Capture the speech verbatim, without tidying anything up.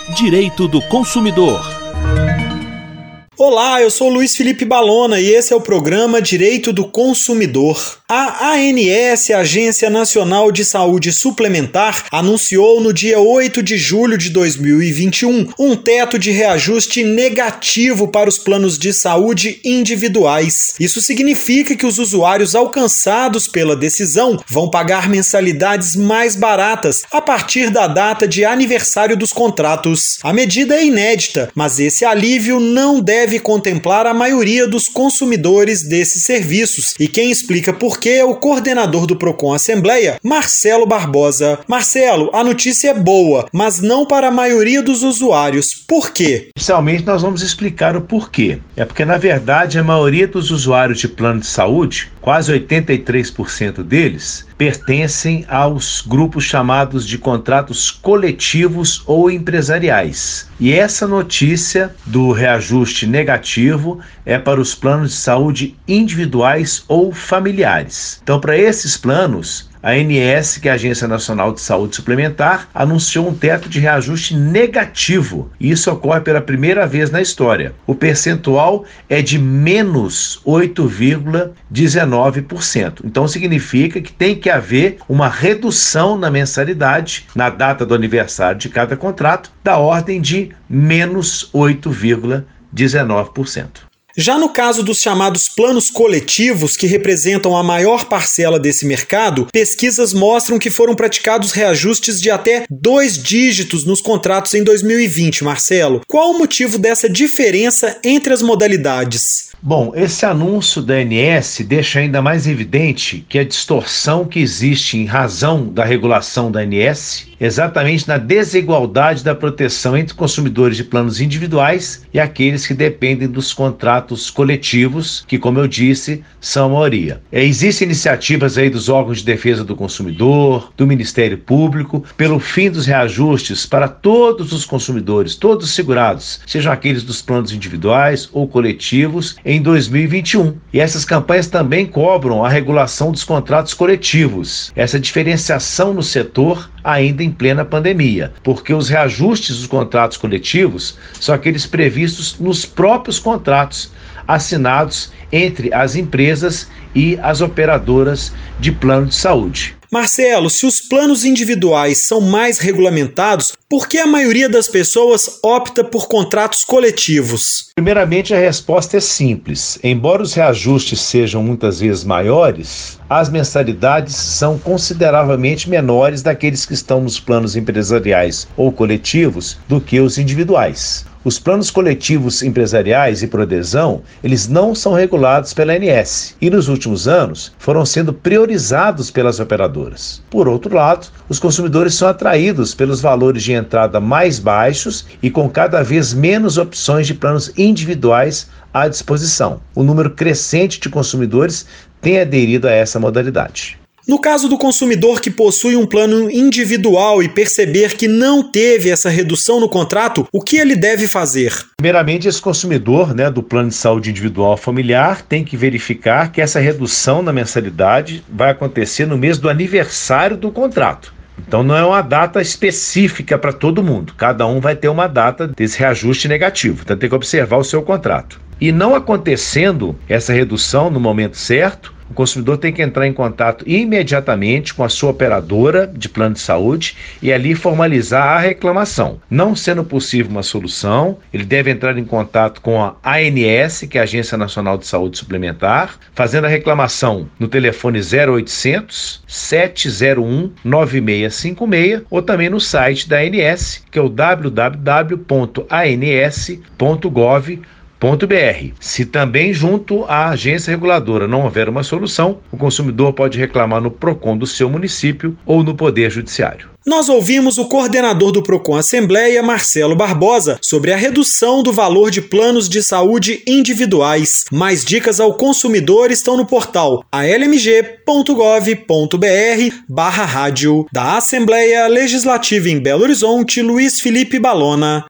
Direito do Consumidor. Olá, eu sou Luiz Felipe Balona e esse é o programa Direito do Consumidor. A ANS, Agência Nacional de Saúde Suplementar, anunciou no dia oito de julho de dois mil e vinte e um um teto de reajuste negativo para os planos de saúde individuais. Isso significa que os usuários alcançados pela decisão vão pagar mensalidades mais baratas a partir da data de aniversário dos contratos. A medida é inédita, mas esse alívio não deve contemplar a maioria dos consumidores desses serviços. E quem explica por quê é o coordenador do Procon Assembleia, Marcelo Barbosa. Marcelo, a notícia é boa, mas não para a maioria dos usuários. Por quê? Inicialmente nós vamos explicar o porquê. É porque, na verdade, a maioria dos usuários de plano de saúde, quase oitenta e três por cento deles, pertencem aos grupos chamados de contratos coletivos ou empresariais. E essa notícia do reajuste negativo é para os planos de saúde individuais ou familiares. Então, para esses planos, a ANS, que é a Agência Nacional de Saúde Suplementar, anunciou um teto de reajuste negativo. E isso ocorre pela primeira vez na história. O percentual é de menos oito vírgula dezenove por cento. Então significa que tem que haver uma redução na mensalidade, na data do aniversário de cada contrato, da ordem de menos oito vírgula dezenove por cento. Já no caso dos chamados planos coletivos, que representam a maior parcela desse mercado, pesquisas mostram que foram praticados reajustes de até dois dígitos nos contratos em dois mil e vinte, Marcelo. Qual o motivo dessa diferença entre as modalidades? Bom, esse anúncio da A N S deixa ainda mais evidente que a distorção que existe em razão da regulação da A N S, exatamente na desigualdade da proteção entre consumidores de planos individuais e aqueles que dependem dos contratos coletivos, que, como eu disse, são a maioria. É, existem iniciativas aí dos órgãos de defesa do consumidor, do Ministério Público, pelo fim dos reajustes para todos os consumidores, todos os segurados, sejam aqueles dos planos individuais ou coletivos, em dois mil e vinte e um. E essas campanhas também cobram a regulação dos contratos coletivos, essa diferenciação no setor ainda em plena pandemia, porque os reajustes dos contratos coletivos são aqueles previstos nos próprios contratos assinados entre as empresas e as operadoras de plano de saúde. Marcelo, se os planos individuais são mais regulamentados, por que a maioria das pessoas opta por contratos coletivos? Primeiramente, a resposta é simples. Embora os reajustes sejam muitas vezes maiores, as mensalidades são consideravelmente menores daqueles que estão nos planos empresariais ou coletivos do que os individuais. Os planos coletivos empresariais e por adesão, eles não são regulados pela A N S e nos últimos anos foram sendo priorizados pelas operadoras. Por outro lado, os consumidores são atraídos pelos valores de entrada mais baixos e com cada vez menos opções de planos individuais à disposição. O número crescente de consumidores tem aderido a essa modalidade. No caso do consumidor que possui um plano individual e perceber que não teve essa redução no contrato, o que ele deve fazer? Primeiramente, esse consumidor, né, do plano de saúde individual familiar tem que verificar que essa redução na mensalidade vai acontecer no mês do aniversário do contrato. Então não é uma data específica para todo mundo, cada um vai ter uma data desse reajuste negativo, então tem que observar o seu contrato. E não acontecendo essa redução no momento certo, o consumidor tem que entrar em contato imediatamente com a sua operadora de plano de saúde e ali formalizar a reclamação. Não sendo possível uma solução, ele deve entrar em contato com a A N S, que é a Agência Nacional de Saúde Suplementar, fazendo a reclamação no telefone zero oitocentos, sete zero um, nove seis cinco seis ou também no site da A N S, que é o w w w ponto a n s ponto gov ponto b r. Se também junto à agência reguladora não houver uma solução, o consumidor pode reclamar no Procon do seu município ou no Poder Judiciário. Nós ouvimos o coordenador do Procon Assembleia, Marcelo Barbosa, sobre a redução do valor de planos de saúde individuais. Mais dicas ao consumidor estão no portal a l m g ponto gov ponto b r barra rádio. Da Assembleia Legislativa em Belo Horizonte, Luiz Felipe Balona.